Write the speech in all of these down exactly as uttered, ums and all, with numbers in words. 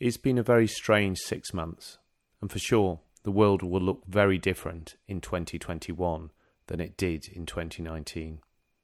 It's been a very strange six months, and for sure, the world will look very different in twenty twenty-one than it did in twenty nineteen.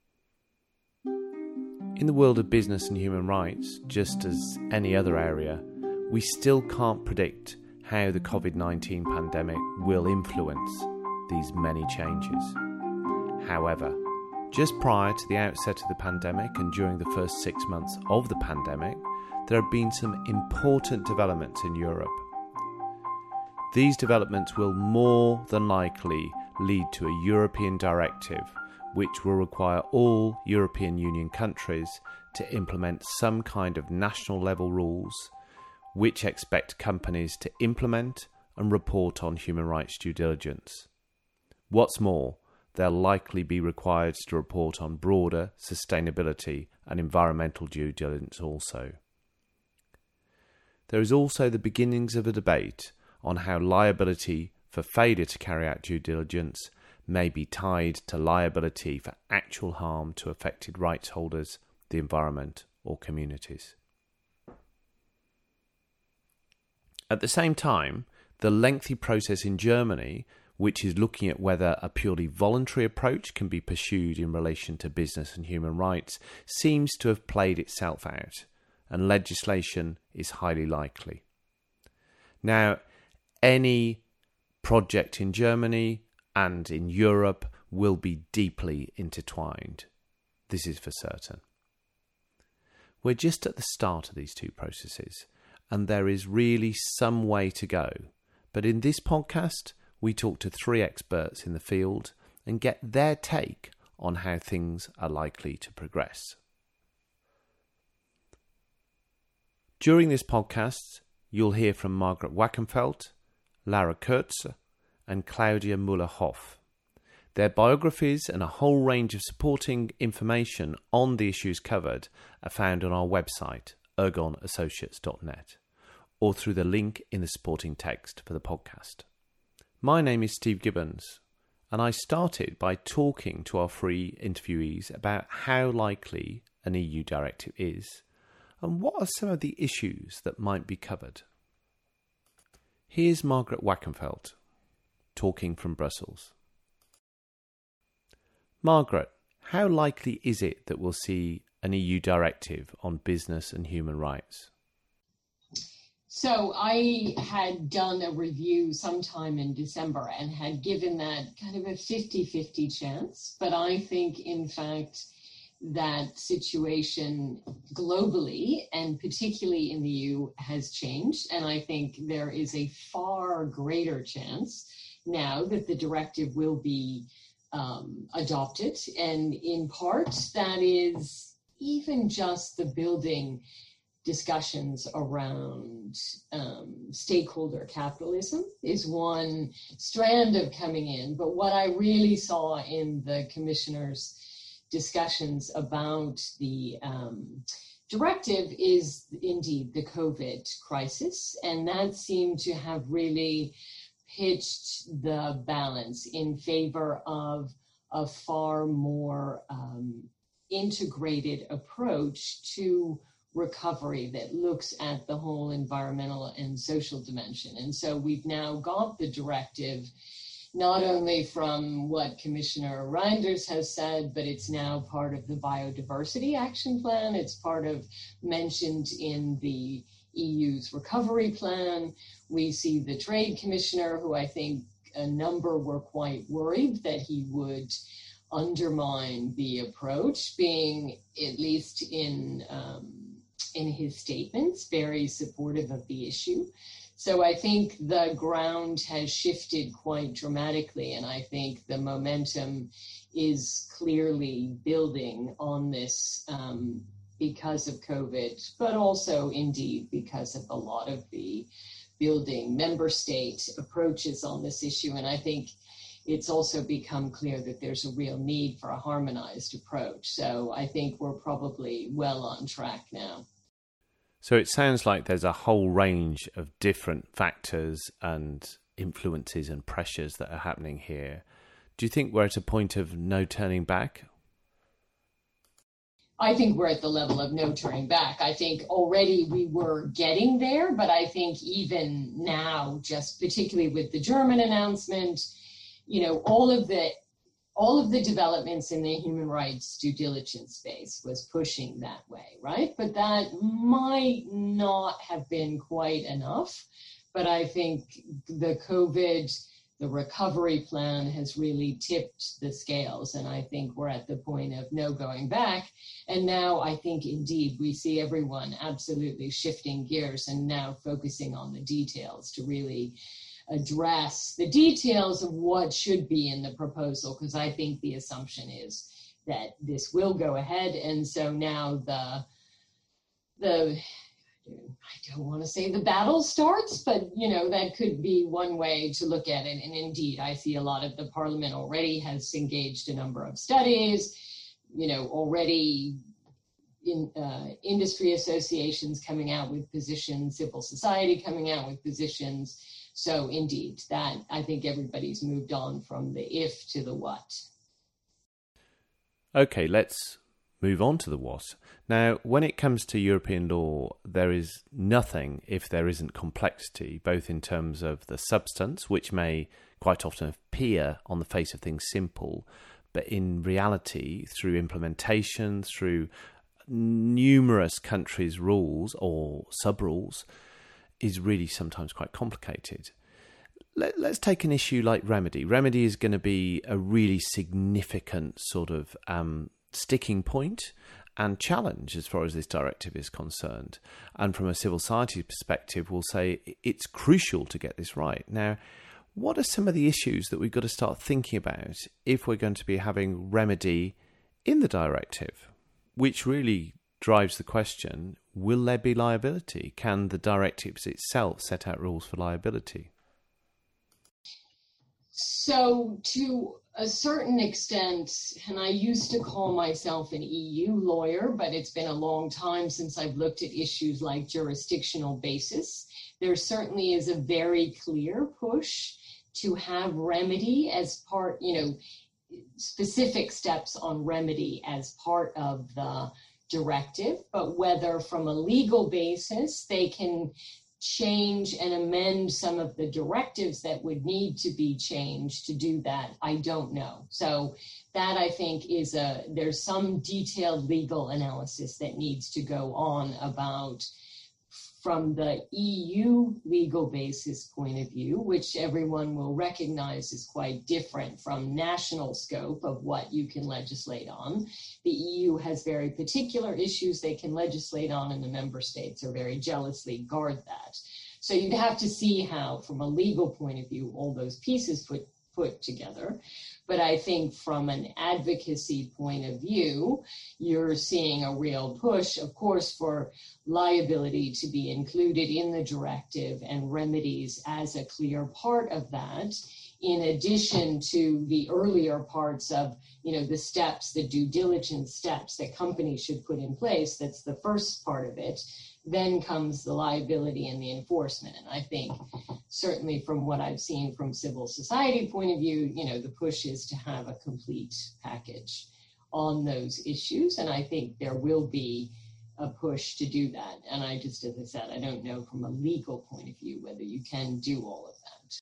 In the world of business and human rights, just as any other area, we still can't predict how the covid nineteen pandemic will influence these many changes. However, just prior to the outset of the pandemic and during the first six months of the pandemic, there have been some important developments in Europe. These developments will more than likely lead to a European directive which will require all European Union countries to implement some kind of national level rules which expect companies to implement and report on human rights due diligence. What's more, they'll likely be required to report on broader sustainability and environmental due diligence also. There is also the beginnings of a debate on how liability for failure to carry out due diligence may be tied to liability for actual harm to affected rights holders, the environment, or communities. At the same time, the lengthy process in Germany, which is looking at whether a purely voluntary approach can be pursued in relation to business and human rights, seems to have played itself out, and legislation is highly likely. Now, any project in Germany and in Europe will be deeply intertwined. This is for certain. We're just at the start of these two processes, and there is really some way to go. But in this podcast, we talk to three experts in the field and get their take on how things are likely to progress. During this podcast, you'll hear from Margaret Wackenfeldt, Lara Kurtz, and Claudia Müller-Hoff. Their biographies and a whole range of supporting information on the issues covered are found on our website, ergon associates dot net, or through the link in the supporting text for the podcast. My name is Steve Gibbons, and I started by talking to our three interviewees about how likely an E U directive is and what are some of the issues that might be covered. Here's Margaret Wackenfeldt talking from Brussels. Margaret, how likely is it that we'll see an E U directive on business and human rights? So I had done a review sometime in December and had given that kind of a fifty-fifty chance. But I think, in fact, that situation globally and particularly in the E U has changed. And I think there is a far greater chance now that the directive will be um, adopted. And in part, that is even just the building discussions around um, stakeholder capitalism is one strand of coming in. But what I really saw in the commissioner's discussions about the um, directive is indeed the COVID crisis. And that seemed to have really pitched the balance in favor of a far more um, integrated approach to recovery that looks at the whole environmental and social dimension. And so we've now got the directive, not only from what Commissioner Reinders has said, but it's now part of the Biodiversity Action Plan. It's part of mentioned in the E U's recovery plan. We see the Trade Commissioner, who I think a number were quite worried that he would undermine the approach, being at least in um, in his statements very supportive of the issue. So I think the ground has shifted quite dramatically, and I think the momentum is clearly building on this um, because of COVID, but also indeed because of a lot of the building member state approaches on this issue. And I think it's also become clear that there's a real need for a harmonized approach. So I think we're probably well on track now. So it sounds like there's a whole range of different factors and influences and pressures that are happening here. Do you think we're at a point of no turning back? I think we're at the level of no turning back. I think already we were getting there, but I think even now, just particularly with the German announcement, you know, all of the all of the developments in the human rights due diligence space was pushing that way, right? But that might not have been quite enough. But I think the COVID, the recovery plan has really tipped the scales. And I think we're at the point of no going back. And now I think indeed we see everyone absolutely shifting gears and now focusing on the details to really address the details of what should be in the proposal, because I think the assumption is that this will go ahead. And so now the, the, I don't want to say the battle starts, but, you know, that could be one way to look at it. And indeed, I see a lot of the parliament already has engaged a number of studies, you know, already in uh, industry associations coming out with positions, civil society coming out with positions. So indeed, that I think everybody's moved on from the if to the what. Okay, let's move on to the what. Now, when it comes to European law, there is nothing if there isn't complexity, both in terms of the substance, which may quite often appear on the face of things simple, but in reality, through implementation, through numerous countries' rules or sub-rules, is really sometimes quite complicated. Let, let's take an issue like remedy. Remedy is going to be a really significant sort of um, sticking point and challenge as far as this directive is concerned. And from a civil society perspective, we'll say it's crucial to get this right. Now, what are some of the issues that we've got to start thinking about if we're going to be having remedy in the directive, which really drives the question, will there be liability? Can the directives itself set out rules for liability? So to a certain extent, and I used to call myself an E U lawyer, but it's been a long time since I've looked at issues like jurisdictional basis. There certainly is a very clear push to have remedy as part, you know, specific steps on remedy as part of the directive, but whether from a legal basis they can change and amend some of the directives that would need to be changed to do that, I don't know. So that I think is a, there's some detailed legal analysis that needs to go on about from the E U legal basis point of view, which everyone will recognize is quite different from national scope of what you can legislate on. The E U has very particular issues they can legislate on, and the member states are very jealously guard that. So you'd have to see how, from a legal point of view, all those pieces put put together. But I think from an advocacy point of view, you're seeing a real push, of course, for liability to be included in the directive and remedies as a clear part of that, in addition to the earlier parts of, you know, the steps, the due diligence steps that companies should put in place. That's the first part of it. Then comes the liability and the enforcement. And I think certainly from what I've seen from civil society point of view, you know, the push is to have a complete package on those issues. And I think there will be a push to do that. And I just, as I said, I don't know from a legal point of view whether you can do all of that.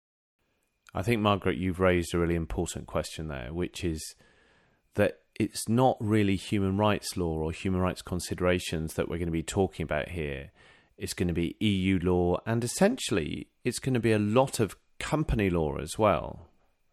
I think, Margaret, you've raised a really important question there, which is that it's not really human rights law or human rights considerations that we're going to be talking about here. It's going to be E U law, and essentially it's going to be a lot of company law as well.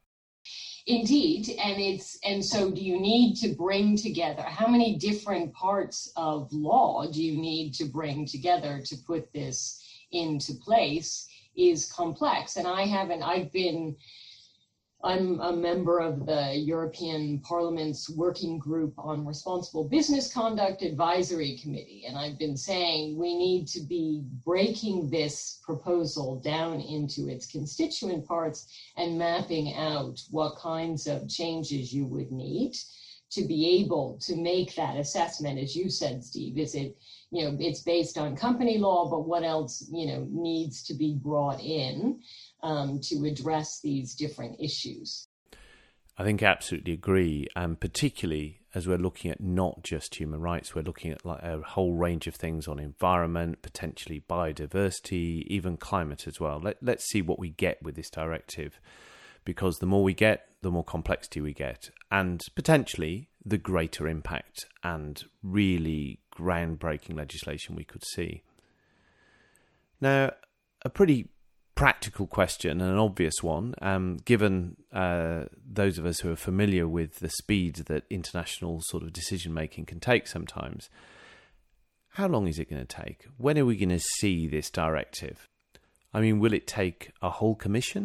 Indeed, and it's and so do you need to bring together, how many different parts of law do you need to bring together to put this into place is complex. And I haven't, I've been I'm a member of the European Parliament's Working Group on Responsible Business Conduct Advisory Committee, and I've been saying we need to be breaking this proposal down into its constituent parts and mapping out what kinds of changes you would need to be able to make that assessment. As you said, Steve, is it, you know, it's based on company law, but what else, you know, needs to be brought in Um, to address these different issues? I think I absolutely agree, and particularly as we're looking at not just human rights, we're looking at like a whole range of things on environment, potentially biodiversity, even climate as well. Let, let's see what we get with this directive, because the more we get, the more complexity we get, and potentially the greater impact and really groundbreaking legislation we could see. Now, a pretty practical question and an obvious one, um, given uh, those of us who are familiar with the speed that international sort of decision making can take sometimes. How long is it going to take? When are we going to see this directive? I mean, will it take a whole commission?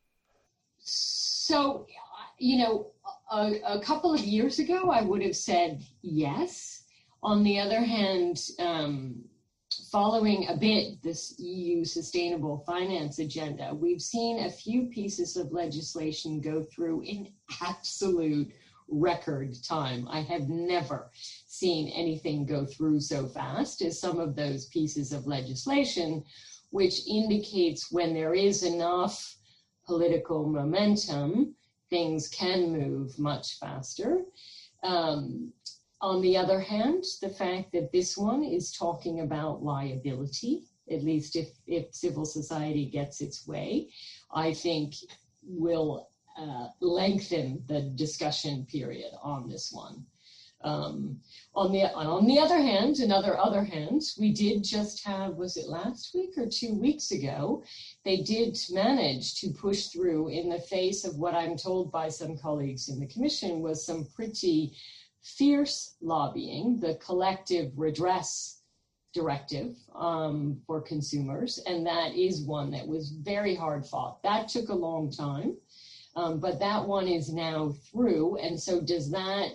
So, you know, a, a couple of years ago, I would have said yes. On the other hand, um, following a bit this E U sustainable finance agenda, we've seen a few pieces of legislation go through in absolute record time. I have never seen anything go through so fast as some of those pieces of legislation, which indicates when there is enough political momentum, things can move much faster. Um, On the other hand, the fact that this one is talking about liability, at least if, if civil society gets its way, I think will uh, lengthen the discussion period on this one. Um, on the on the other hand, another other hand, we did just have, was it last week or two weeks ago, they did manage to push through in the face of what I'm told by some colleagues in the Commission was some pretty fierce lobbying, the collective redress directive um, for consumers, and that is one that was very hard fought. That took a long time, um, but that one is now through, and so does that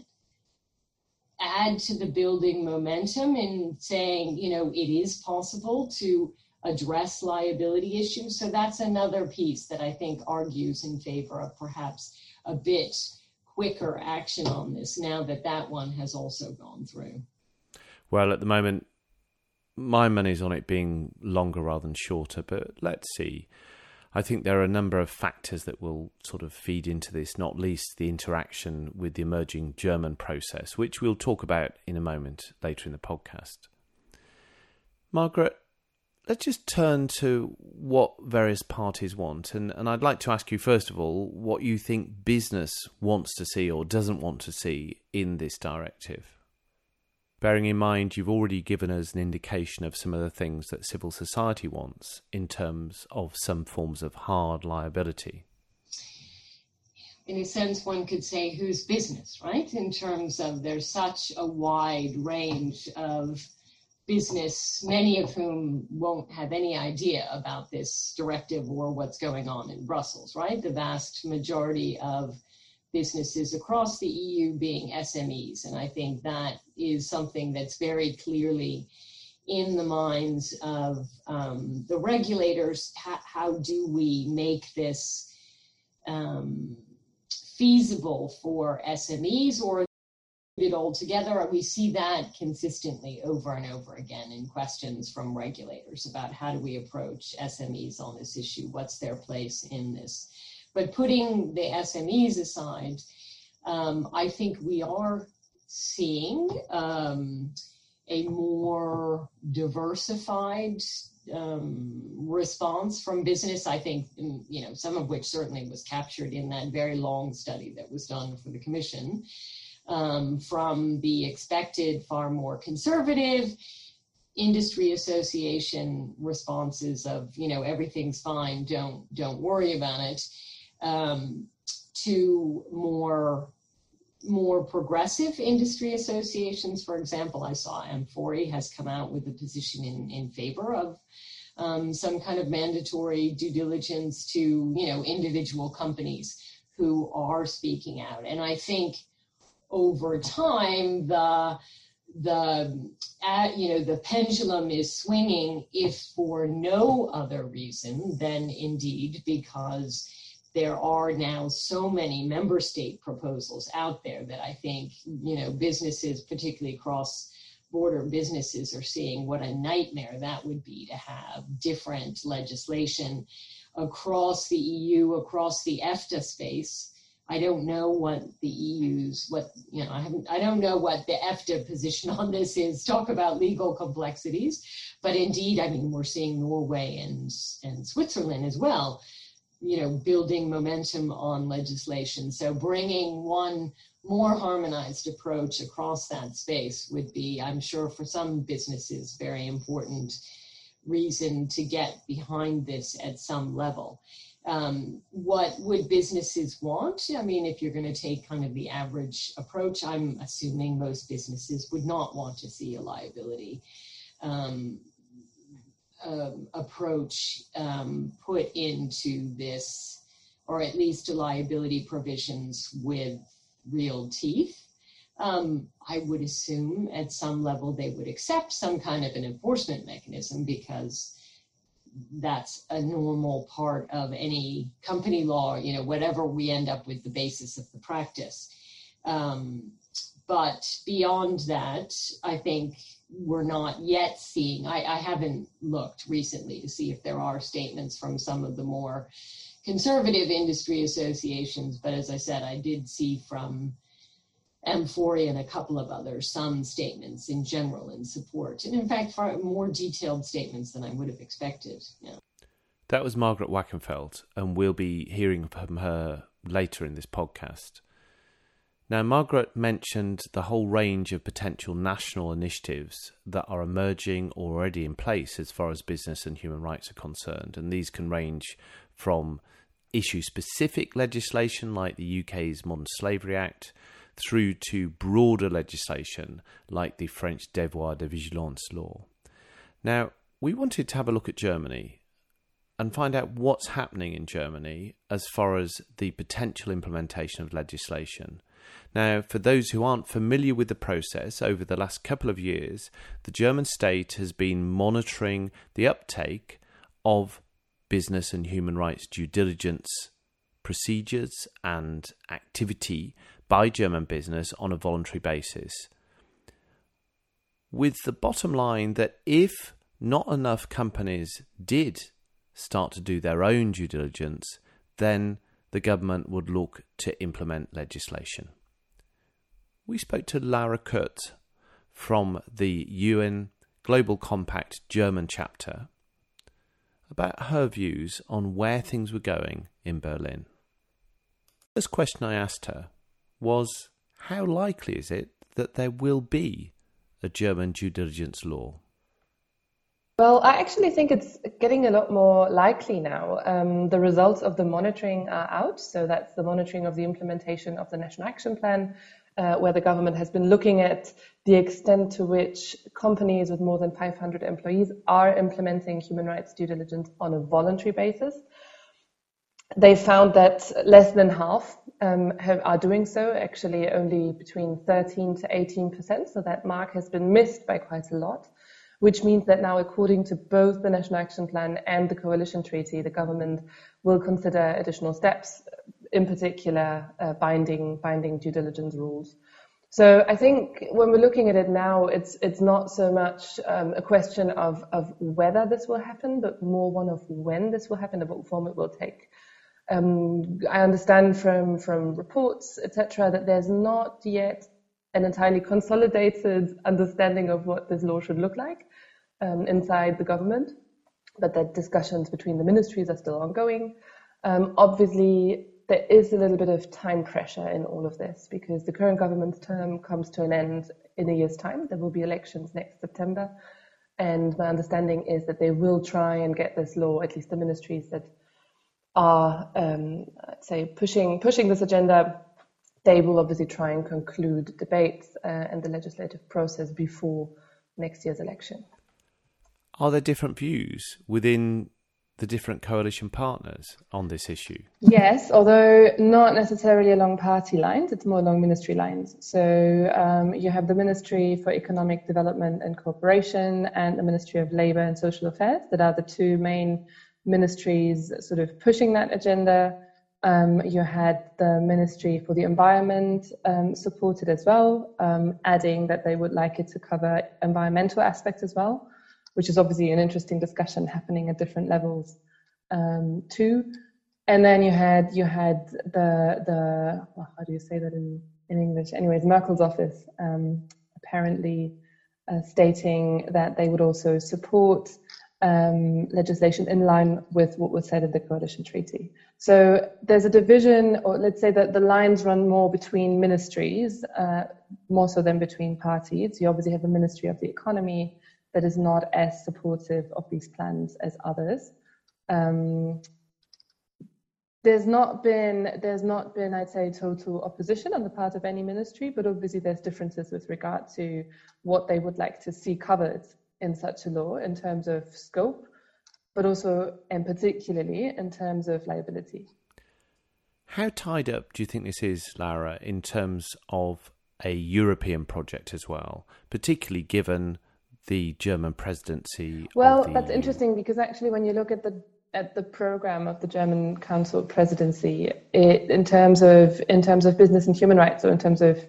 add to the building momentum in saying, you know, it is possible to address liability issues? So that's another piece that I think argues in favor of perhaps a bit quicker action on this now that that one has also gone through. Well, at the moment, my money's on it being longer rather than shorter, but let's see. I think there are a number of factors that will sort of feed into this, not least the interaction with the emerging German process, which we'll talk about in a moment later in the podcast. Margaret, let's just turn to what various parties want. And, and I'd like to ask you, first of all, what you think business wants to see or doesn't want to see in this directive. Bearing in mind, you've already given us an indication of some of the things that civil society wants in terms of some forms of hard liability. In a sense, one could say whose business, right? In terms of there's such a wide range of business, many of whom won't have any idea about this directive or what's going on in Brussels, right? The vast majority of businesses across the E U being S M Es. And I think that is something that's very clearly in the minds of um, the regulators. How, how do we make this um, feasible for S M Es or it all together? We see that consistently over and over again in questions from regulators about how do we approach S M Es on this issue? What's their place in this? But putting the S M Es aside, um, I think we are seeing um, a more diversified um, response from business. I think, you know, some of which certainly was captured in that very long study that was done for the Commission, um, from the expected far more conservative industry association responses of, you know, everything's fine, don't don't worry about it, um, to more more progressive industry associations. For example, I saw Amfori has come out with a position in, in favor of um, some kind of mandatory due diligence to, you know, individual companies who are speaking out. And I think over time, the the uh, you know the pendulum is swinging, if for no other reason than indeed because there are now so many member state proposals out there that I think, you know, businesses, particularly cross-border businesses, are seeing what a nightmare that would be to have different legislation across the E U, across the EFTA space, I don't know what the E U's, what, you know, I haven't, I don't know what the EFTA position on this is. Talk about legal complexities. But indeed, I mean, we're seeing Norway and, and Switzerland as well, you know, building momentum on legislation. So bringing one more harmonized approach across that space would be, I'm sure for some businesses, very important reason to get behind this at some level. Um, what would businesses want? I mean, if you're going to take kind of the average approach, I'm assuming most businesses would not want to see a liability um, um, approach um, put into this, or at least a liability provisions with real teeth. Um, I would assume at some level they would accept some kind of an enforcement mechanism, because that's a normal part of any company law, you know, whatever we end up with the basis of the practice. Um, but beyond that, I think we're not yet seeing, I, I haven't looked recently to see if there are statements from some of the more conservative industry associations, but as I said, I did see from Amphori and a couple of others some statements in general in support, and in fact far more detailed statements than I would have expected. Yeah. That was Margaret Wackenfeld, and we'll be hearing from her later in this podcast. Now, Margaret mentioned the whole range of potential national initiatives that are emerging or already in place as far as business and human rights are concerned, and these can range from issue-specific legislation like the U K's Modern Slavery Act through to broader legislation like the French Devoir de Vigilance law. Now, we wanted to have a look at Germany and find out what's happening in Germany as far as the potential implementation of legislation. Now, for those who aren't familiar with the process, over the last couple of years, the German state has been monitoring the uptake of business and human rights due diligence procedures and activity by German business on a voluntary basis, with the bottom line that if not enough companies did start to do their own due diligence, then the government would look to implement legislation. We spoke to Laura Kurt from the U N Global Compact German chapter about her views on where things were going in Berlin. The first question I asked her was, how likely is it that there will be a German due diligence law? Well, I actually think it's getting a lot more likely now. Um, the results of the monitoring are out. So that's the monitoring of the implementation of the National Action Plan, uh, where the government has been looking at the extent to which companies with more than five hundred employees are implementing human rights due diligence on a voluntary basis. They found that less than half um, have, are doing so, actually only between thirteen to eighteen percent. So that mark has been missed by quite a lot, which means that now, according to both the National Action Plan and the Coalition Treaty, the government will consider additional steps, in particular uh, binding, binding due diligence rules. So I think when we're looking at it now, it's it's not so much um, a question of, of whether this will happen, but more one of when this will happen and what form it will take. Um, I understand from, from reports, et cetera, that there's not yet an entirely consolidated understanding of what this law should look like um, inside the government, but that discussions between the ministries are still ongoing. Um, obviously, there is a little bit of time pressure in all of this because the current government's term comes to an end in a year's time. There will be elections next September, and my understanding is that they will try and get this law, at least the ministries that are, um, let's say, pushing pushing this agenda, they will obviously try and conclude debates uh, and the legislative process before next year's election. Are there different views within the different coalition partners on this issue? Yes, although not necessarily along party lines, it's more along ministry lines. So um, you have the Ministry for Economic Development and Cooperation and the Ministry of Labour and Social Affairs that are the two main ministries sort of pushing that agenda. Um, you had the Ministry for the Environment um, supported as well, um, adding that they would like it to cover environmental aspects as well, which is obviously an interesting discussion happening at different levels um, too. And then you had you had the the well, how do you say that in, in English? Anyways, Merkel's office um, apparently uh, stating that they would also support um, legislation in line with what was said in the coalition treaty. So there's a division, or let's say that the lines run more between ministries, uh, more so than between parties. You obviously have the Ministry of the Economy that is not as supportive of these plans as others. Um, There's not been, there's not been, I'd say, total opposition on the part of any ministry, but obviously there's differences with regard to what they would like to see covered in such a law in terms of scope, but also and particularly in terms of liability. How tied up do you think this is, Laura, in terms of a European project as well, particularly given the German presidency? Well, of the that's E U? interesting, because actually when you look at the at the program of the German Council presidency, it, in terms of in terms of business and human rights, or in terms of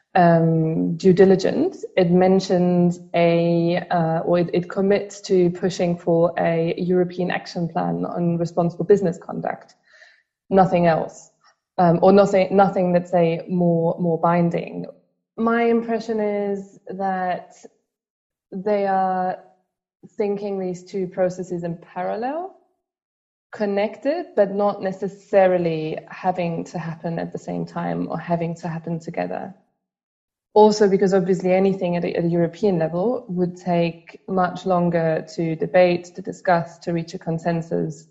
um, due diligence, it mentions a uh, or it, it commits to pushing for a European action plan on responsible business conduct. Nothing else, um, or nothing nothing that's a more more binding. My impression is that they are thinking these two processes in parallel, connected, but not necessarily having to happen at the same time or having to happen together. Also, because obviously anything at a, at a European level would take much longer to debate, to discuss, to reach a consensus.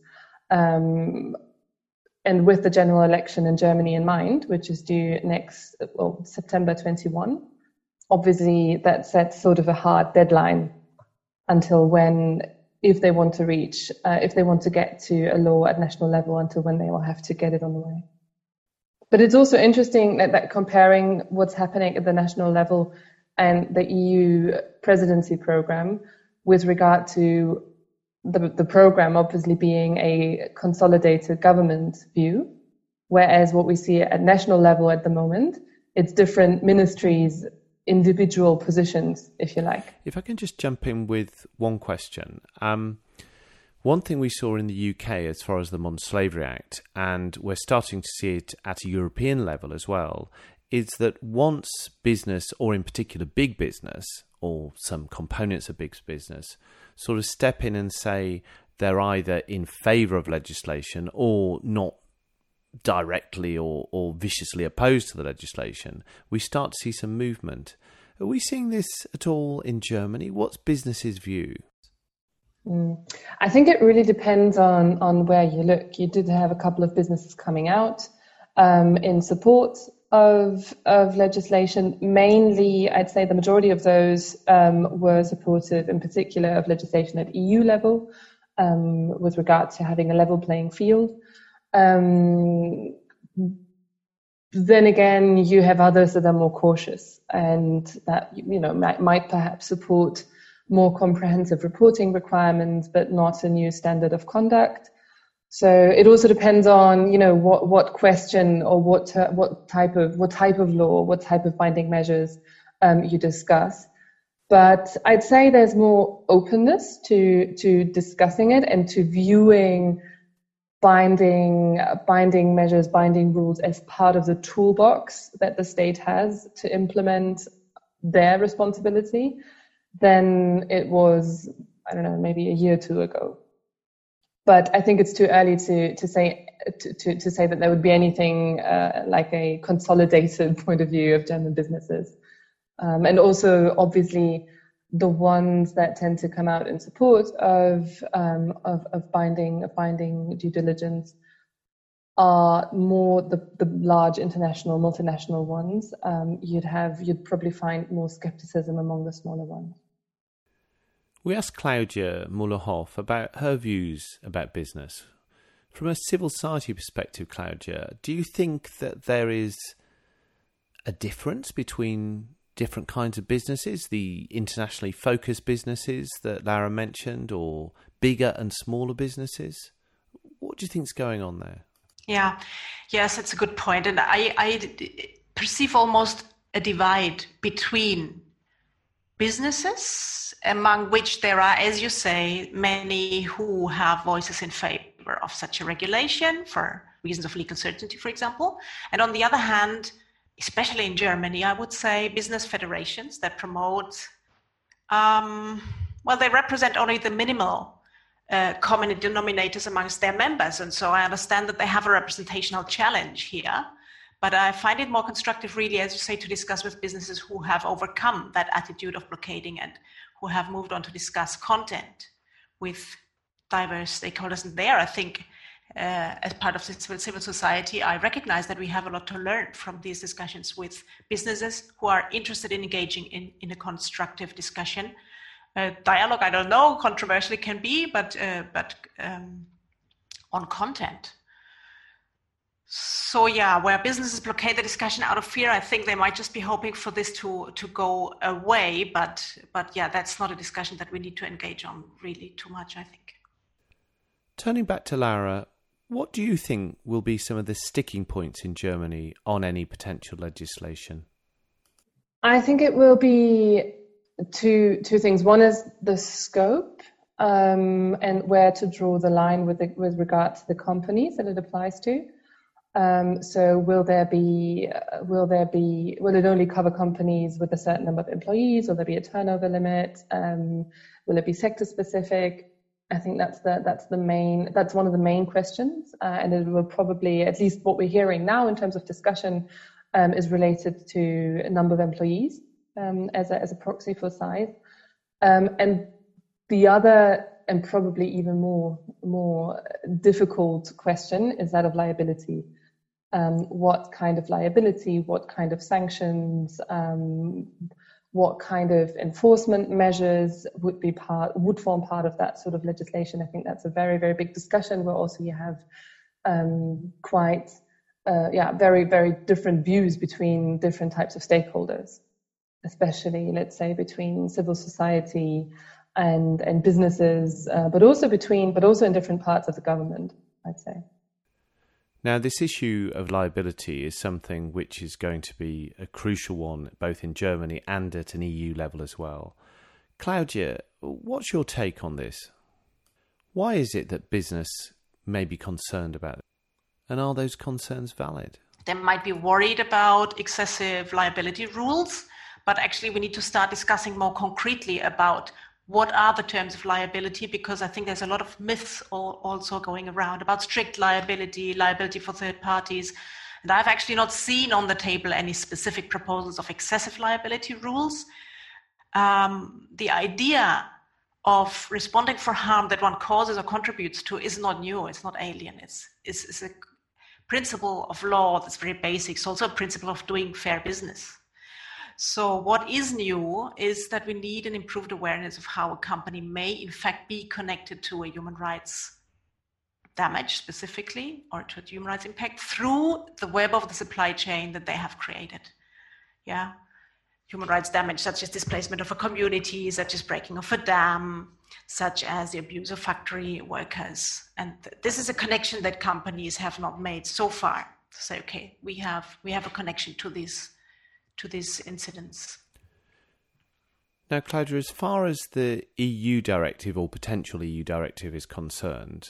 Um, and with the general election in Germany in mind, which is due next, well, September twenty-first, obviously that sets sort of a hard deadline until when, if they want to reach, uh, if they want to get to a law at national level, until when they will have to get it on the way. But it's also interesting that, that comparing what's happening at the national level and the E U presidency program with regard to the, the program obviously being a consolidated government view, whereas what we see at national level at the moment, it's different ministries, individual positions, if you like. If I can just jump in with one question. Um, one thing we saw in the U K as far as the Modern Slavery Act, and we're starting to see it at a European level as well, is that once business, or in particular big business, or some components of big business, sort of step in and say they're either in favour of legislation or not directly or, or viciously opposed to the legislation, we start to see some movement. Are we seeing this at all in Germany? What's business's view? Mm. I think it really depends on, on where you look. You did have a couple of businesses coming out um, in support of of legislation. Mainly, I'd say the majority of those um, were supportive, in particular, of legislation at E U level um, with regard to having a level playing field. Um, then again, you have others that are more cautious and that, you know, might, might perhaps support more comprehensive reporting requirements, but not a new standard of conduct. So it also depends on, you know, what, what question or what uh, what type of what type of law, what type of binding measures um, you discuss. But I'd say there's more openness to to discussing it and to viewing binding binding measures, binding rules as part of the toolbox that the state has to implement their responsibility than it was, I don't know, maybe a year or two ago. But I think it's too early to to say to, to, to say that there would be anything uh, like a consolidated point of view of German businesses. Um, and also, obviously, the ones that tend to come out in support of um, of, of binding of binding due diligence are more the, the large international, multinational ones. Um, you'd have you'd probably find more skepticism among the smaller ones. We asked Claudia Müller-Hoff about her views about business. From a civil society perspective, Claudia, do you think that there is a difference between different kinds of businesses, the internationally focused businesses that Laura mentioned, or bigger and smaller businesses? What do you think is going on there? Yeah, yes, that's a good point. And I, I perceive almost a divide between businesses, among which there are, as you say, many who have voices in fa- of such a regulation for reasons of legal certainty, for example. And on the other hand, especially in Germany, I would say business federations that promote, um, well, they represent only the minimal uh, common denominators amongst their members. And so I understand that they have a representational challenge here. But I find it more constructive, really, as you say, to discuss with businesses who have overcome that attitude of blockading and who have moved on to discuss content with diverse stakeholders. And there, I think, uh, as part of civil society, I recognize that we have a lot to learn from these discussions with businesses who are interested in engaging in, in a constructive discussion. Uh, dialogue, I don't know, controversially can be, but, uh, but um, on content. So yeah, where businesses blockade the discussion out of fear, I think they might just be hoping for this to, to go away. But, but yeah, that's not a discussion that we need to engage on really too much, I think. Turning back to Laura, what do you think will be some of the sticking points in Germany on any potential legislation? I think it will be two two things. One is the scope um, and where to draw the line with the, with regard to the companies that it applies to. Um, so will there be, uh, will there be, will it only cover companies with a certain number of employees? Will there be a turnover limit? Um, will it be sector specific? I think that's the, that's the main, that's one of the main questions. Uh, and it will probably, at least what we're hearing now in terms of discussion, um, is related to a number of employees, um, as a, as a proxy for size. Um, and the other, and probably even more, more difficult question is that of liability. Um, what kind of liability, what kind of sanctions, um, what kind of enforcement measures would be part, would form part of that sort of legislation. I think that's a very, very big discussion where also you have um, quite, uh, yeah, very, very different views between different types of stakeholders, especially, let's say, between civil society and, and businesses, uh, but also between, but also in different parts of the government, I'd say. Now, this issue of liability is something which is going to be a crucial one, both in Germany and at an E U level as well. Claudia, what's your take on this? Why is it that business may be concerned about it? And are those concerns valid? They might be worried about excessive liability rules, but actually we need to start discussing more concretely about what are the terms of liability, because I think there's a lot of myths also going around about strict liability, liability for third parties. And I've actually not seen on the table any specific proposals of excessive liability rules. Um, the idea of responding for harm that one causes or contributes to is not new. It's not alien. It's, it's, it's a principle of law that's very basic. It's also a principle of doing fair business. So what is new is that we need an improved awareness of how a company may in fact be connected to a human rights damage specifically, or to a human rights impact through the web of the supply chain that they have created. Yeah, human rights damage such as displacement of a community, such as breaking of a dam, such as the abuse of factory workers. And th- this is a connection that companies have not made so far. To say, okay, we have we have a connection to these to these incidents. Now, Claudia, as far as the E U directive or potential E U directive is concerned,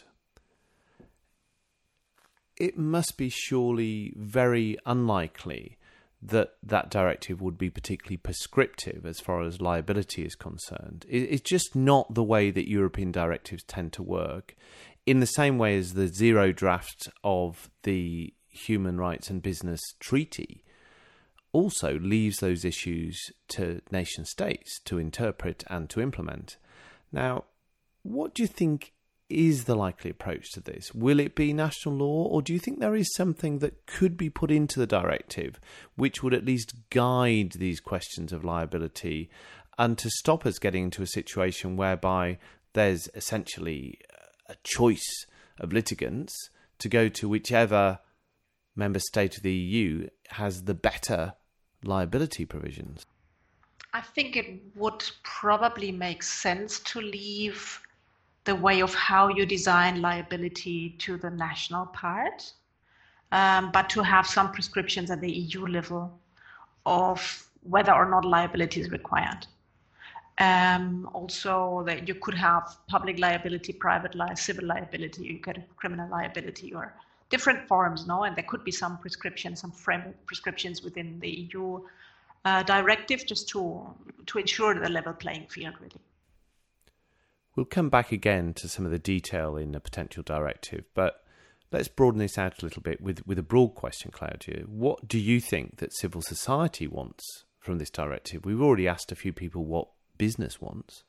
it must be surely very unlikely that that directive would be particularly prescriptive as far as liability is concerned. It's just not the way that European directives tend to work, in the same way as the zero draft of the Human Rights and Business Treaty also leaves those issues to nation states to interpret and to implement. Now, what do you think is the likely approach to this? Will it be national law, or do you think there is something that could be put into the directive which would at least guide these questions of liability and to stop us getting into a situation whereby there's essentially a choice of litigants to go to whichever member state of the E U has the better liability provisions? I think it would probably make sense to leave the way of how you design liability to the national part, um, but to have some prescriptions at the E U level of whether or not liability is required. Um, also, that you could have public liability, private liability, civil liability, you get criminal liability, or different forms, no? And there could be some prescriptions, some framework prescriptions within the E U uh, directive, just to to ensure the level playing field, really. We'll come back again to some of the detail in the potential directive, but let's broaden this out a little bit with, with a broad question, Claudia. What do you think that civil society wants from this directive? We've already asked a few people what business wants.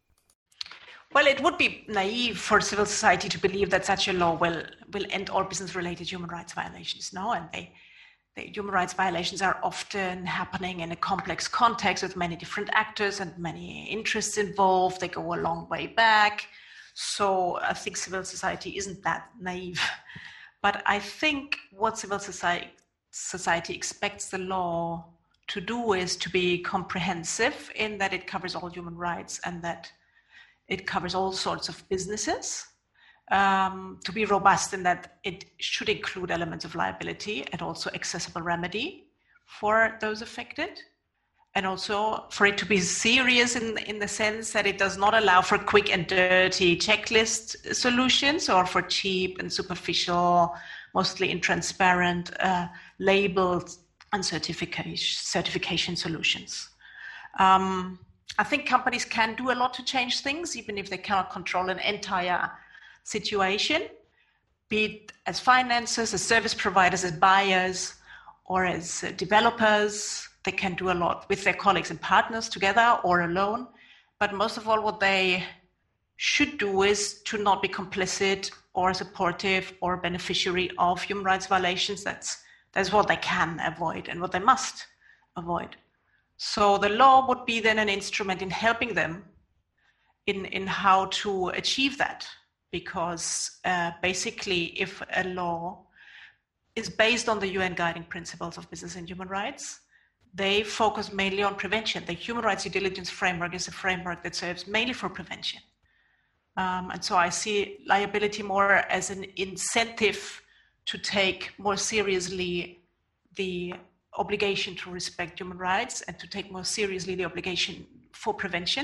Well, it would be naive for civil society to believe that such a law will, will end all business-related human rights violations. No, and they, the human rights violations are often happening in a complex context with many different actors and many interests involved. They go a long way back. So I think civil society isn't that naive. But I think what civil society, society expects the law to do is to be comprehensive in that it covers all human rights and that it covers all sorts of businesses, um, to be robust in that it should include elements of liability and also accessible remedy for those affected, and also for it to be serious in, in the sense that it does not allow for quick and dirty checklist solutions or for cheap and superficial, mostly intransparent uh, labeled and certification, certification solutions. Um, I think companies can do a lot to change things, even if they cannot control an entire situation, be it as financiers, as service providers, as buyers, or as uh, developers. They can do a lot with their colleagues and partners together or alone. But most of all, what they should do is to not be complicit or supportive or beneficiary of human rights violations. That's, that's what they can avoid and what they must avoid. So the law would be then an instrument in helping them in, in how to achieve that. Because uh, basically, if a law is based on the U N guiding principles of business and human rights, they focus mainly on prevention. The human rights due diligence framework is a framework that serves mainly for prevention. Um, and so I see liability more as an incentive to take more seriously the obligation to respect human rights and to take more seriously the obligation for prevention.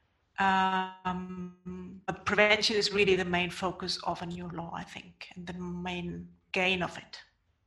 Um, but prevention is really the main focus of a new law, I think, and the main gain of it.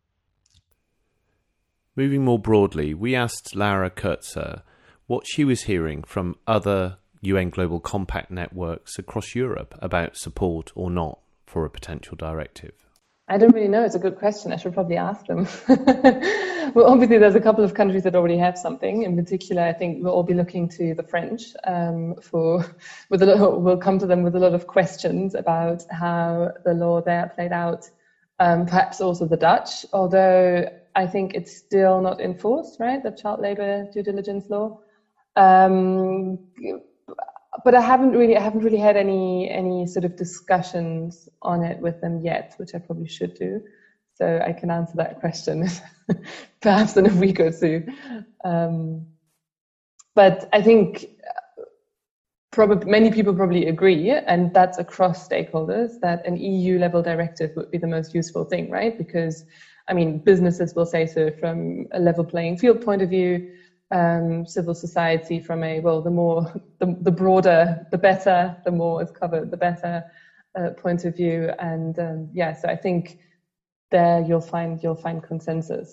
Moving more broadly, we asked Laura Kurtzer what she was hearing from other U N Global Compact networks across Europe about support or not for a potential directive. I don't really know. It's a good question. I should probably ask them. Well, obviously, there's a couple of countries that already have something. In particular, I think we'll all be looking to the French um, for. With a lot, we'll come to them with a lot of questions about how the law there played out. Um, perhaps also the Dutch, although I think it's still not enforced, right? The child labour due diligence law. Um, But I haven't really, I haven't really had any any sort of discussions on it with them yet, which I probably should do. So I can answer that question perhaps in a week or two. Um, but I think probably many people probably agree, and that's across stakeholders, that an E U level directive would be the most useful thing, right? Because, I mean, businesses will say so from a level playing field point of view. Um, civil society from a, well, the more, the, the broader, the better, the more is covered, the better uh, point of view. And um, yeah, so I think there you'll find, you'll find consensus.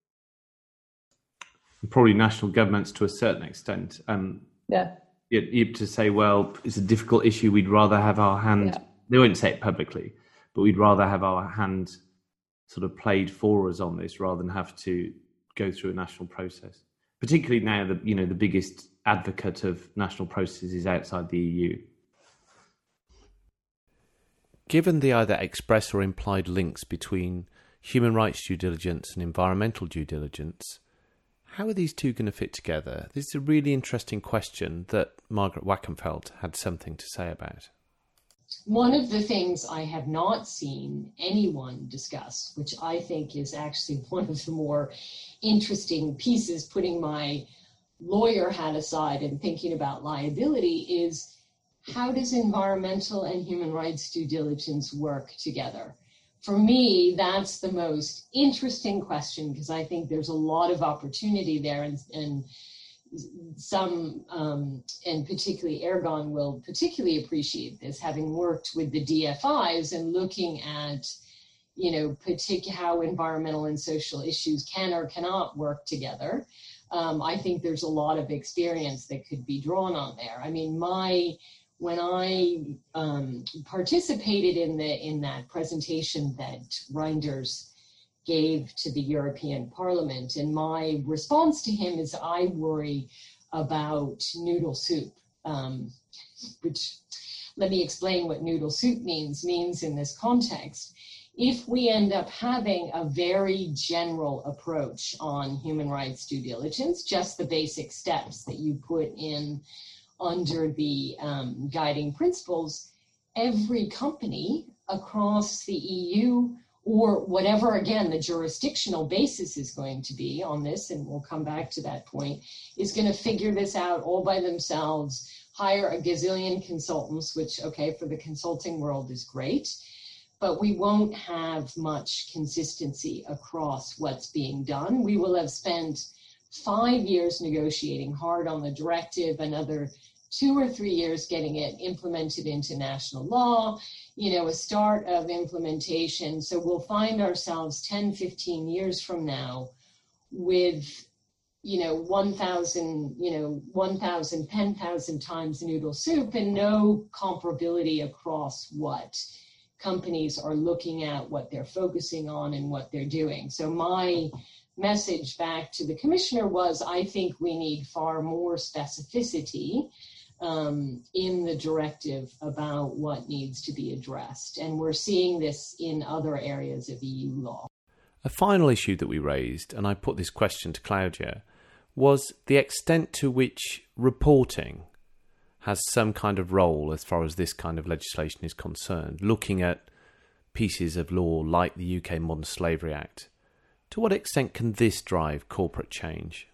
Probably national governments to a certain extent. Um, yeah. You, you to say, well, it's a difficult issue. We'd rather have our hand, yeah. They won't say it publicly, but we'd rather have our hand sort of played for us on this rather than have to go through a national process. Particularly now that, you know, the biggest advocate of national processes is outside the E U. Given the either express or implied links between human rights due diligence and environmental due diligence, how are these two going to fit together? This is a really interesting question that Margaret Wackenfeld had something to say about. One of the things I have not seen anyone discuss, which I think is actually one of the more interesting pieces, putting my lawyer hat aside and thinking about liability, is how does environmental and human rights due diligence work together? For me, that's the most interesting question, because I think there's a lot of opportunity there. And, and some, um, and particularly Ergon will particularly appreciate this, having worked with the D F Is and looking at, you know, particular how environmental and social issues can or cannot work together. Um, I think there's a lot of experience that could be drawn on there. I mean, my when I um, participated in the in that presentation that Reinders gave to the European Parliament, and my response to him is I worry about noodle soup, um, which, let me explain what noodle soup means, means in this context. If we end up having a very general approach on human rights due diligence, just the basic steps that you put in under the um, guiding principles, every company across the E U or whatever, again, the jurisdictional basis is going to be on this, and we'll come back to that point, is going to figure this out all by themselves, hire a gazillion consultants, which, okay, for the consulting world is great, but we won't have much consistency across what's being done. We will have spent five years negotiating hard on the directive, another two or three years getting it implemented into national law, you know, a start of implementation. So we'll find ourselves ten, fifteen years from now with, you know, one thousand, you know, one thousand, ten thousand times noodle soup and no comparability across what companies are looking at, what they're focusing on, and what they're doing. So my message back to the commissioner was, I think we need far more specificity um, in the directive about what needs to be addressed. And we're seeing this in other areas of E U law. A final issue that we raised, and I put this question to Claudia, was the extent to which reporting has some kind of role as far as this kind of legislation is concerned, looking at pieces of law like the U K Modern Slavery Act. To what extent can this drive corporate change?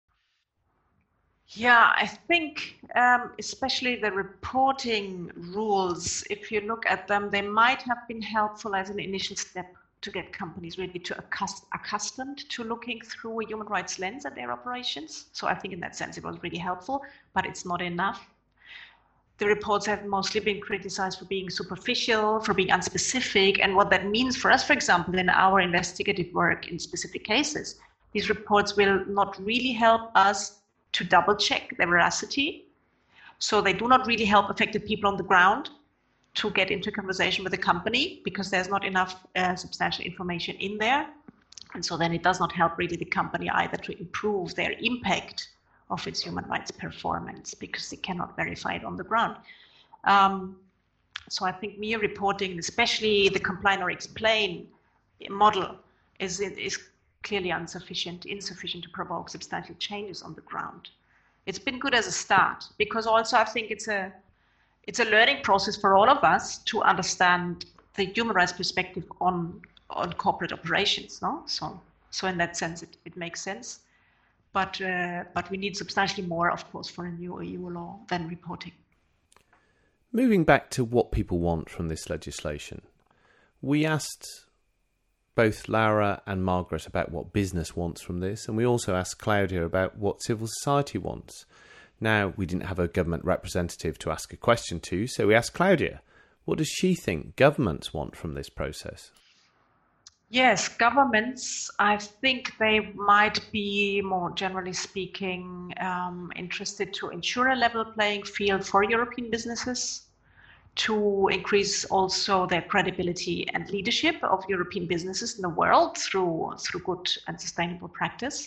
Yeah, I think um, especially the reporting rules, if you look at them, they might have been helpful as an initial step to get companies really to accust- accustomed to looking through a human rights lens at their operations. So I think in that sense it was really helpful, but it's not enough. The reports have mostly been criticized for being superficial, for being unspecific, and what that means for us, for example, in our investigative work in specific cases. These reports will not really help us to double check their veracity. So they do not really help affected people on the ground to get into conversation with the company because there's not enough uh, substantial information in there. And so then it does not help really the company either to improve their impact of its human rights performance because they cannot verify it on the ground. Um, so I think mere reporting, especially the comply or explain model, is, is clearly insufficient, insufficient to provoke substantial changes on the ground. It's been good as a start because also I think it's a it's a learning process for all of us to understand the human rights perspective on on corporate operations. No, so so in that sense it, it makes sense. But uh, but we need substantially more, of course, for a new E U law than reporting. Moving back to what people want from this legislation, we asked both Laura and Margaret about what business wants from this, and we also asked Claudia about what civil society wants. Now, we didn't have a government representative to ask a question to, so we asked Claudia, what does she think governments want from this process? Yes, governments, I think they might be, more generally speaking, um, interested to ensure a level playing field for European businesses, to increase also their credibility and leadership of European businesses in the world through, through good and sustainable practice,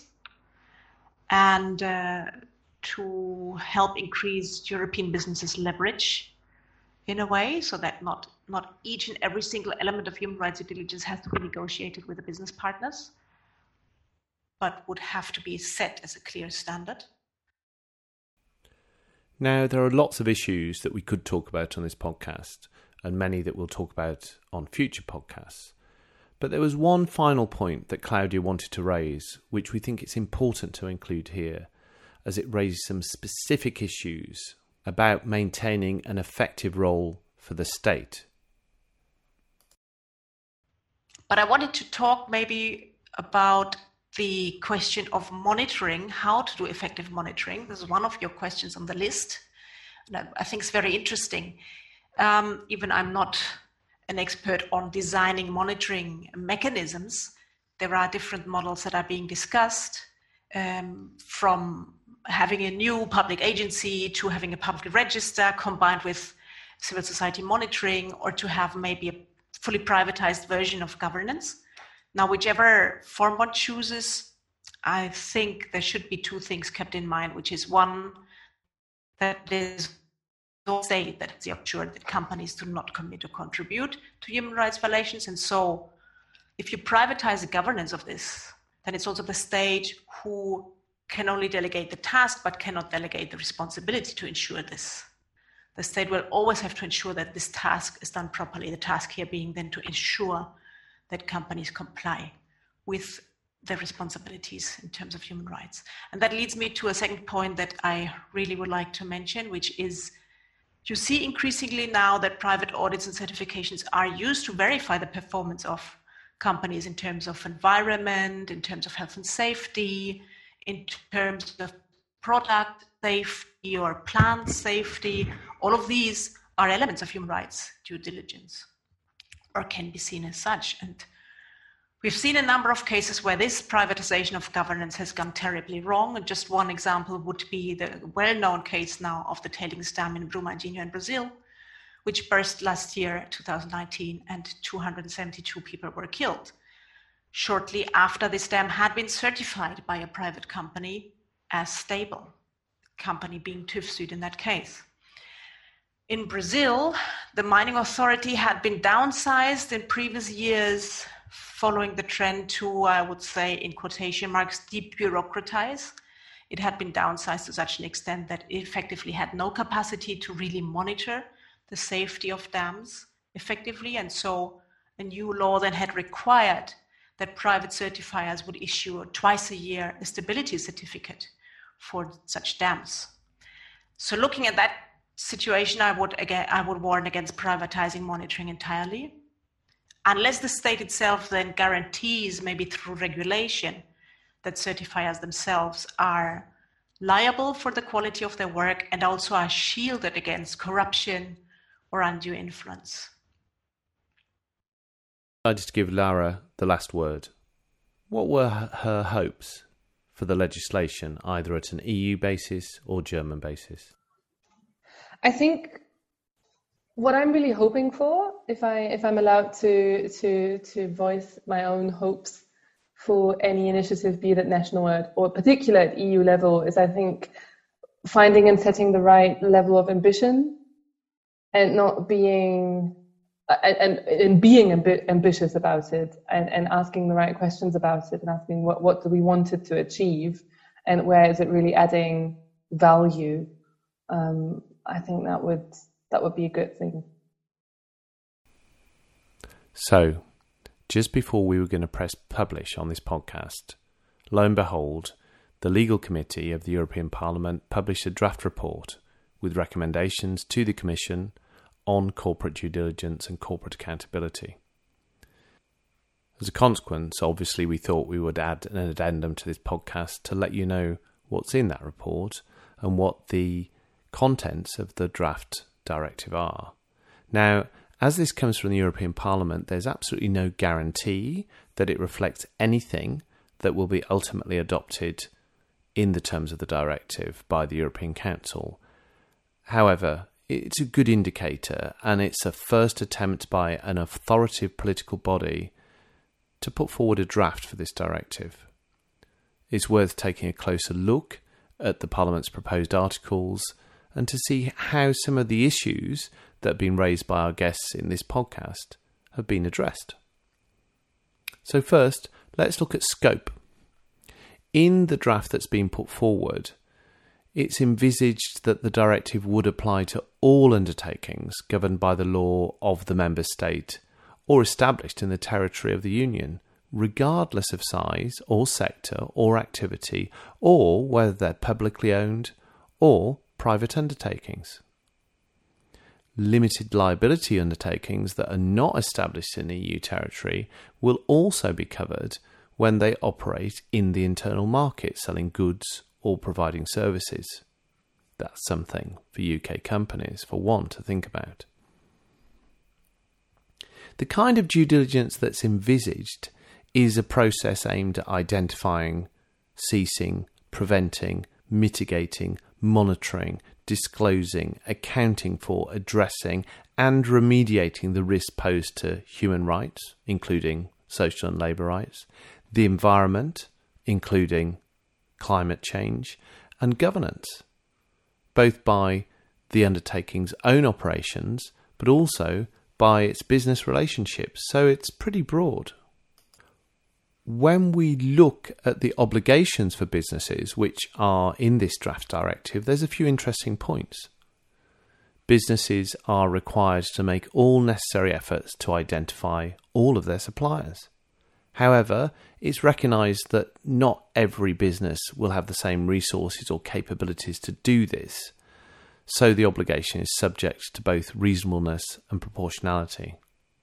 and uh, to help increase European businesses' leverage in a way so that not, not each and every single element of human rights due diligence has to be negotiated with the business partners, but would have to be set as a clear standard. Now, there are lots of issues that we could talk about on this podcast, and many that we'll talk about on future podcasts. But there was one final point that Claudia wanted to raise, which we think it's important to include here, as it raises some specific issues about maintaining an effective role for the state. But I wanted to talk maybe about the question of monitoring, how to do effective monitoring. This is one of your questions on the list. And I think it's very interesting. Um, even I'm not an expert on designing monitoring mechanisms. There are different models that are being discussed, um, from having a new public agency to having a public register combined with civil society monitoring, or to have maybe a fully privatized version of governance. Now, whichever form one chooses, I think there should be two things kept in mind, which is one, that is don't say that it's assured that companies do not commit or contribute to human rights violations. And so if you privatize the governance of this, then it's also the state who can only delegate the task, but cannot delegate the responsibility to ensure this. The state will always have to ensure that this task is done properly. The task here being then to ensure that companies comply with their responsibilities in terms of human rights. And that leads me to a second point that I really would like to mention, which is you see increasingly now that private audits and certifications are used to verify the performance of companies in terms of environment, in terms of health and safety, in terms of product safety or plant safety. All of these are elements of human rights due diligence, or can be seen as such. And we've seen a number of cases where this privatization of governance has gone terribly wrong. And just one example would be the well-known case now of the tailings dam in Brumadinho in Brazil, which burst last year, two thousand nineteen, and two hundred seventy-two people were killed. Shortly after this dam had been certified by a private company as stable, the company being TÜV Süd in that case. In Brazil, the mining authority had been downsized in previous years following the trend to, I would say, in quotation marks, debureaucratize. It had been downsized to such an extent that it effectively had no capacity to really monitor the safety of dams effectively. And so a new law then had required that private certifiers would issue twice a year a stability certificate for such dams. So looking at that situation, I would again, I would warn against privatizing monitoring entirely, unless the state itself then guarantees, maybe through regulation, that certifiers themselves are liable for the quality of their work and also are shielded against corruption or undue influence. I'd just give Lara the last word. What were her hopes for the legislation, either at an E U basis or German basis? I think what I'm really hoping for, if I if I'm allowed to to to voice my own hopes for any initiative, be it at national or, or particular at E U level, is I think finding and setting the right level of ambition, and not being and and, and being ambi- ambitious about it, and, and asking the right questions about it, and asking what what do we want it to achieve, and where is it really adding value. Um, I think that would that would be a good thing. So, just before we were going to press publish on this podcast, lo and behold, the Legal Committee of the European Parliament published a draft report with recommendations to the Commission on corporate due diligence and corporate accountability. As a consequence, obviously, we thought we would add an addendum to this podcast to let you know what's in that report and what the contents of the draft directive are. Now, as this comes from the European Parliament, there's absolutely no guarantee that it reflects anything that will be ultimately adopted in the terms of the directive by the European Council. However, it's a good indicator, and it's a first attempt by an authoritative political body to put forward a draft for this directive. It's worth taking a closer look at the Parliament's proposed articles and to see how some of the issues that have been raised by our guests in this podcast have been addressed. So first, let's look at scope. In the draft that's been put forward, it's envisaged that the directive would apply to all undertakings governed by the law of the member state or established in the territory of the Union, regardless of size or sector or activity, or whether they're publicly owned or private undertakings. Limited liability undertakings that are not established in E U territory will also be covered when they operate in the internal market, selling goods or providing services. That's something for U K companies, for one, to think about. The kind of due diligence that's envisaged is a process aimed at identifying, ceasing, preventing, mitigating, monitoring, disclosing, accounting for, addressing, and remediating the risks posed to human rights, including social and labour rights, the environment, including climate change, and governance, both by the undertaking's own operations, but also by its business relationships. So it's pretty broad. When we look at the obligations for businesses which are in this draft directive, there's a few interesting points. Businesses are required to make all necessary efforts to identify all of their suppliers. However, it's recognised that not every business will have the same resources or capabilities to do this, so the obligation is subject to both reasonableness and proportionality.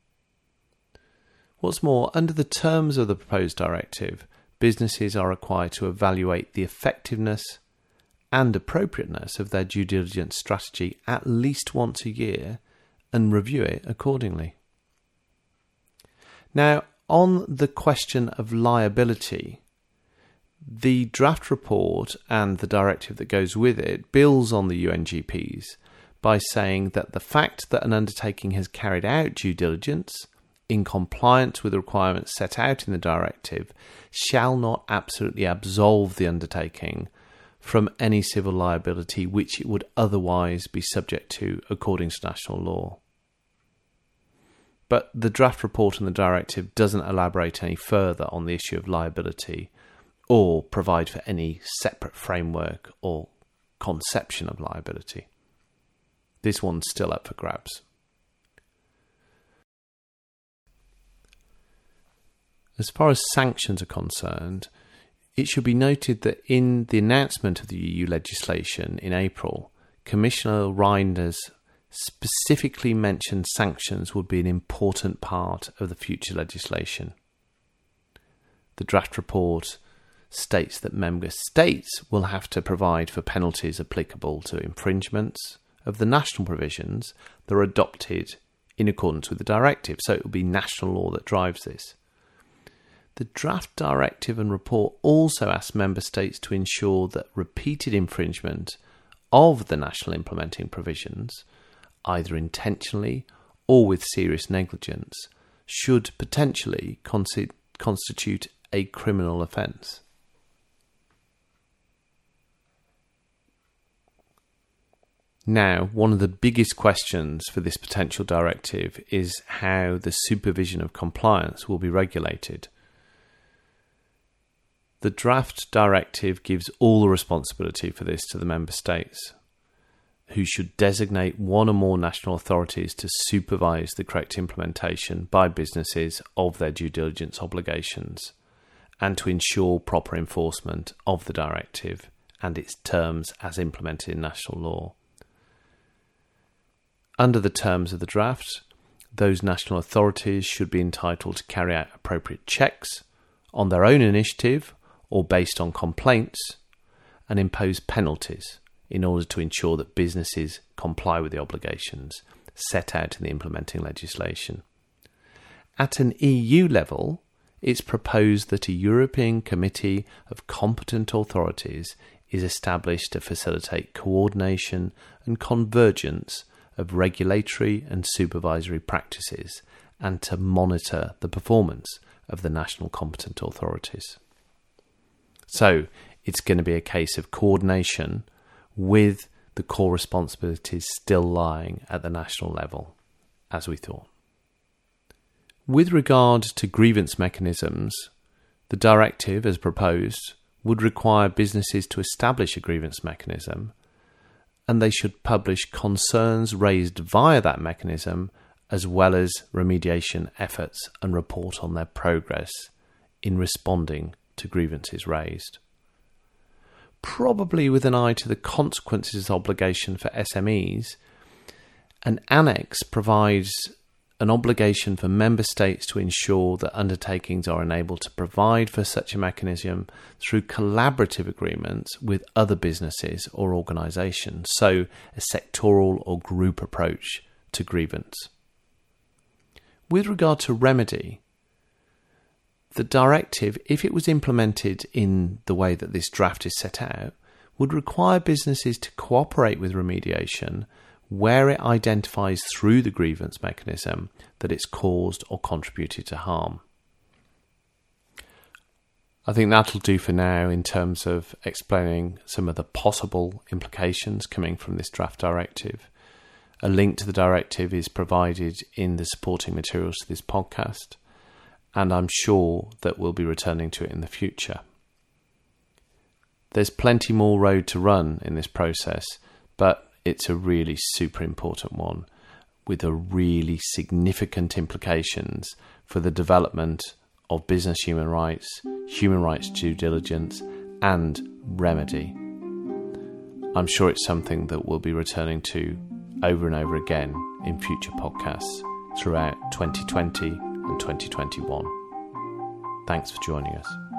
What's more, under the terms of the proposed directive, businesses are required to evaluate the effectiveness and appropriateness of their due diligence strategy at least once a year and review it accordingly. Now, on the question of liability, the draft report and the directive that goes with it builds on the U N G Ps by saying that the fact that an undertaking has carried out due diligence in compliance with the requirements set out in the directive shall not absolutely absolve the undertaking from any civil liability which it would otherwise be subject to according to national law. But the draft report and the directive doesn't elaborate any further on the issue of liability or provide for any separate framework or conception of liability. This one's still up for grabs. As far as sanctions are concerned, it should be noted that in the announcement of the E U legislation in April, Commissioner Reinders specifically mentioned sanctions would be an important part of the future legislation. The draft report states that member states will have to provide for penalties applicable to infringements of the national provisions that are adopted in accordance with the directive, so it will be national law that drives this. The draft directive and report also asks member states to ensure that repeated infringement of the national implementing provisions, either intentionally or with serious negligence, should potentially consti- constitute a criminal offence. Now, one of the biggest questions for this potential directive is how the supervision of compliance will be regulated. The draft directive gives all the responsibility for this to the member states, who should designate one or more national authorities to supervise the correct implementation by businesses of their due diligence obligations and to ensure proper enforcement of the directive and its terms as implemented in national law. Under the terms of the draft, those national authorities should be entitled to carry out appropriate checks on their own initiative or based on complaints and impose penalties in order to ensure that businesses comply with the obligations set out in the implementing legislation. At an E U level, it's proposed that a European Committee of Competent Authorities is established to facilitate coordination and convergence of regulatory and supervisory practices and to monitor the performance of the national competent authorities. So it's going to be a case of coordination with the core responsibilities still lying at the national level, as we thought. With regard to grievance mechanisms, the directive, as proposed, would require businesses to establish a grievance mechanism, and they should publish concerns raised via that mechanism, as well as remediation efforts and report on their progress in responding to grievances raised. Probably with an eye to the consequences obligation for S M Es, an annex provides an obligation for member states to ensure that undertakings are enabled to provide for such a mechanism through collaborative agreements with other businesses or organisations, so a sectoral or group approach to grievance. With regard to remedy, the directive, if it was implemented in the way that this draft is set out, would require businesses to cooperate with remediation where it identifies through the grievance mechanism that it's caused or contributed to harm. I think that'll do for now in terms of explaining some of the possible implications coming from this draft directive. A link to the directive is provided in the supporting materials to this podcast, and I'm sure that we'll be returning to it in the future. There's plenty more road to run in this process, but it's a really super important one with a really significant implications for the development of business human rights, human rights due diligence, and remedy. I'm sure it's something that we'll be returning to over and over again in future podcasts throughout twenty twenty and twenty twenty-one. Thanks for joining us.